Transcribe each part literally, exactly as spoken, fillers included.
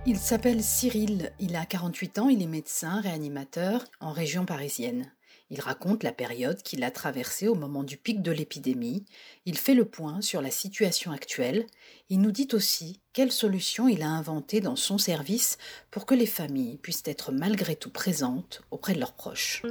Il s'appelle Cyril, il a quarante-huit ans, il est médecin, réanimateur en région parisienne. Il raconte la période qu'il a traversée au moment du pic de l'épidémie, il fait le point sur la situation actuelle, il nous dit aussi quelles solutions il a inventées dans son service pour que les familles puissent être malgré tout présentes auprès de leurs proches.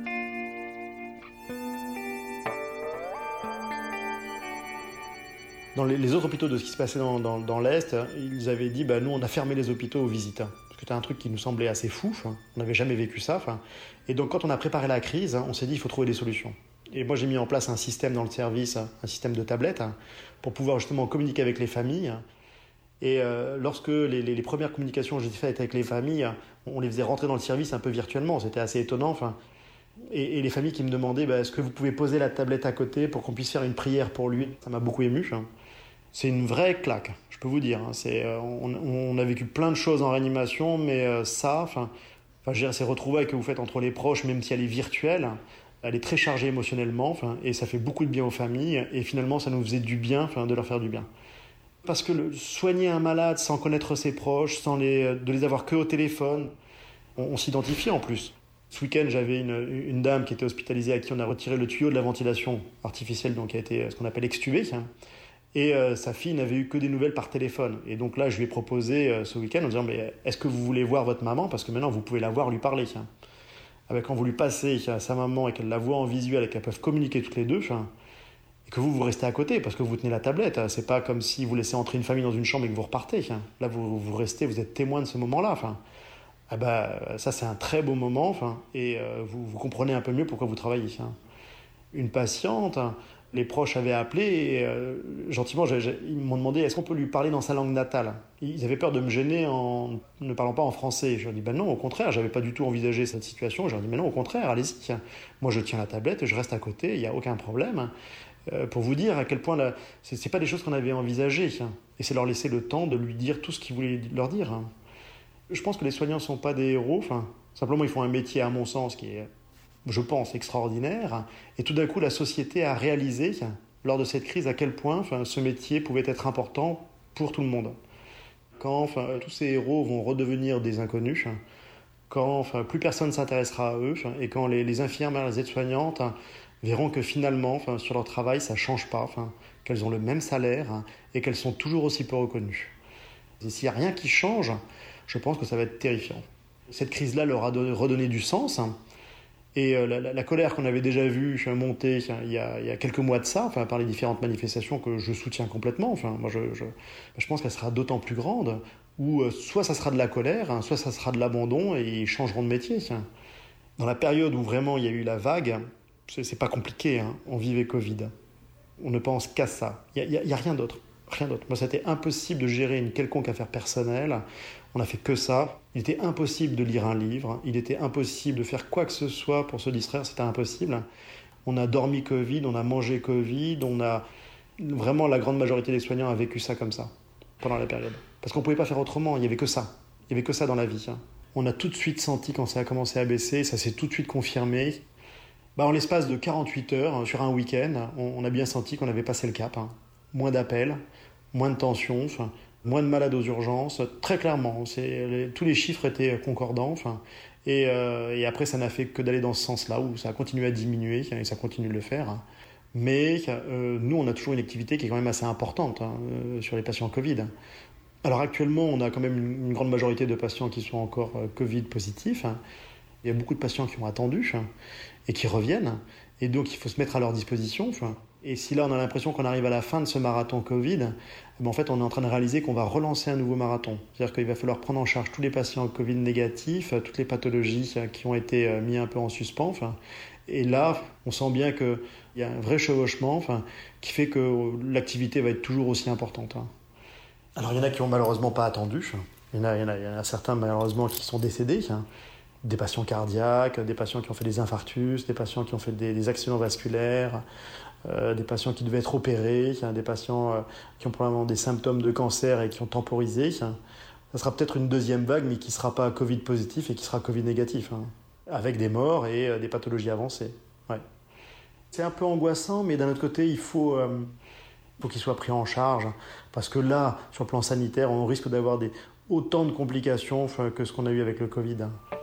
Dans les, les autres hôpitaux de ce qui se passait dans, dans, dans l'Est, ils avaient dit bah, « nous on a fermé les hôpitaux aux visites ». Parce que c'était un truc qui nous semblait assez fou, on n'avait jamais vécu ça. Et donc quand on a préparé la crise, on s'est dit il faut trouver des solutions. Et moi j'ai mis en place un système dans le service, un système de tablettes, pour pouvoir justement communiquer avec les familles. Et euh, lorsque les, les, les premières communications que j'ai faites avec les familles, on les faisait rentrer dans le service un peu virtuellement, c'était assez étonnant. Enfin, et, et les familles qui me demandaient bah, est-ce que vous pouvez poser la tablette à côté pour qu'on puisse faire une prière pour lui, ça m'a beaucoup ému. C'est une vraie claque, je peux vous dire. C'est, euh, on, on a vécu plein de choses en réanimation, mais euh, ça, enfin, enfin, je veux dire, ces retrouvailles que vous faites entre les proches, même si elle est virtuelle, elle est très chargée émotionnellement, enfin, et ça fait beaucoup de bien aux familles, et finalement, ça nous faisait du bien, enfin, de leur faire du bien. Parce que le, soigner un malade sans connaître ses proches, sans les, de les avoir que au téléphone, on, on s'identifie en plus. Ce week-end, j'avais une, une dame qui était hospitalisée à qui on a retiré le tuyau de la ventilation artificielle, donc qui a été ce qu'on appelle extubée. Et euh, sa fille n'avait eu que des nouvelles par téléphone. Et donc là, je lui ai proposé euh, ce week-end en disant mais est-ce que vous voulez voir votre maman ? Parce que maintenant, vous pouvez la voir, lui parler. Avec quand vous lui passez à sa maman et qu'elle la voit en visuel et qu'elles peuvent communiquer toutes les deux, et que vous, vous restez à côté parce que vous tenez la tablette. C'est pas comme si vous laissez entrer une famille dans une chambre et que vous repartez. Là, vous, vous restez, vous êtes témoin de ce moment-là. Enfin, ah bah, ça, c'est un très beau moment. Enfin, et euh, vous, vous comprenez un peu mieux pourquoi vous travaillez. Une patiente... Les proches avaient appelé et euh, gentiment, j'ai, j'ai, ils m'ont demandé est-ce qu'on peut lui parler dans sa langue natale. Ils avaient peur de me gêner en ne parlant pas en français. Je leur ai dit ben non, au contraire, j'avais pas du tout envisagé cette situation. Je leur ai dit mais non, au contraire, allez-y. Moi, je tiens la tablette, je reste à côté, il n'y a aucun problème. Euh, pour vous dire à quel point la, c'est, c'est pas des choses qu'on avait envisagées. Et c'est leur laisser le temps de lui dire tout ce qu'ils voulaient leur dire. Je pense que les soignants sont pas des héros. Enfin, simplement, ils font un métier, à mon sens, qui est je pense, extraordinaire. Et tout d'un coup, la société a réalisé, lors de cette crise, à quel point enfin, ce métier pouvait être important pour tout le monde. Quand enfin, tous ces héros vont redevenir des inconnus, quand enfin, plus personne ne s'intéressera à eux, et quand les, les infirmières, les aides-soignantes verront que finalement, enfin, sur leur travail, ça ne change pas, enfin, qu'elles ont le même salaire et qu'elles sont toujours aussi peu reconnues. Et s'il n'y a rien qui change, je pense que ça va être terrifiant. Cette crise-là leur a redonné du sens. Et euh, la, la, la colère qu'on avait déjà vue monter il y, a, il y a quelques mois de ça, enfin, par les différentes manifestations que je soutiens complètement, enfin, moi je, je, je pense qu'elle sera d'autant plus grande, où euh, soit ça sera de la colère, hein, soit ça sera de l'abandon et ils changeront de métier. Dans la période où vraiment il y a eu la vague, c'est, c'est pas compliqué, hein, on vivait Covid. On ne pense qu'à ça. Il n'y a, a, a rien d'autre. Rien d'autre. Moi, c'était impossible de gérer une quelconque affaire personnelle. On n'a fait que ça. Il était impossible de lire un livre. Il était impossible de faire quoi que ce soit pour se distraire. C'était impossible. On a dormi Covid, on a mangé Covid. On a vraiment la grande majorité des soignants a vécu ça comme ça pendant la période. Parce qu'on ne pouvait pas faire autrement. Il n'y avait que ça. Il n'y avait que ça dans la vie. On a tout de suite senti quand ça a commencé à baisser. Ça s'est tout de suite confirmé. Bah, en l'espace de quarante-huit heures, sur un week-end, on a bien senti qu'on avait passé le cap. Moins d'appels, moins de tensions, enfin, moins de malades aux urgences, très clairement. C'est, les, tous les chiffres étaient concordants. Enfin, et, euh, et après, ça n'a fait que d'aller dans ce sens-là, où ça a continué à diminuer, et ça continue de le faire. Mais euh, nous, on a toujours une activité qui est quand même assez importante hein, euh, sur les patients Covid. Alors actuellement, on a quand même une, une grande majorité de patients qui sont encore euh, Covid positifs. Hein. Il y a beaucoup de patients qui ont attendu hein, et qui reviennent. Et donc, il faut se mettre à leur disposition. Enfin, et si là, on a l'impression qu'on arrive à la fin de ce marathon Covid, ben en fait, on est en train de réaliser qu'on va relancer un nouveau marathon. C'est-à-dire qu'il va falloir prendre en charge tous les patients Covid négatifs, toutes les pathologies qui ont été mis un peu en suspens. Enfin, et là, on sent bien qu'il y a un vrai chevauchement enfin, qui fait que l'activité va être toujours aussi importante. Hein. Alors, il y en a qui n'ont malheureusement pas attendu. Il y en a, il y en a, il y en a certains, malheureusement, qui sont décédés. Hein. Des patients cardiaques, des patients qui ont fait des infarctus, des patients qui ont fait des, des accidents vasculaires, euh, des patients qui devaient être opérés, des patients euh, qui ont probablement des symptômes de cancer et qui ont temporisé. Ça sera peut-être une deuxième vague, mais qui ne sera pas Covid positif et qui sera Covid négatif, hein, avec des morts et euh, des pathologies avancées. Ouais. C'est un peu angoissant, mais d'un autre côté, il faut... Euh, faut qu'il soit pris en charge, parce que là, sur le plan sanitaire, on risque d'avoir des, autant de complications que ce qu'on a eu avec le Covid.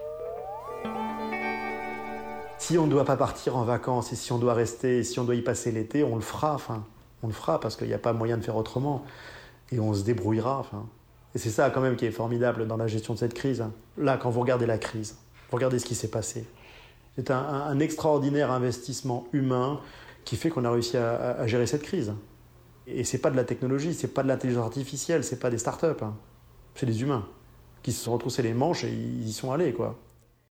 Si on ne doit pas partir en vacances et si on doit rester, et si on doit y passer l'été, on le fera. Enfin, on le fera parce qu'il n'y a pas moyen de faire autrement. Et on se débrouillera. Enfin. Et c'est ça quand même qui est formidable dans la gestion de cette crise. Là, quand vous regardez la crise, vous regardez ce qui s'est passé. C'est un, un, un extraordinaire investissement humain qui fait qu'on a réussi à, à gérer cette crise. Et c'est pas de la technologie, c'est pas de l'intelligence artificielle, c'est pas des startups. Hein. C'est des humains qui se sont retroussés les manches et ils y sont allés, quoi.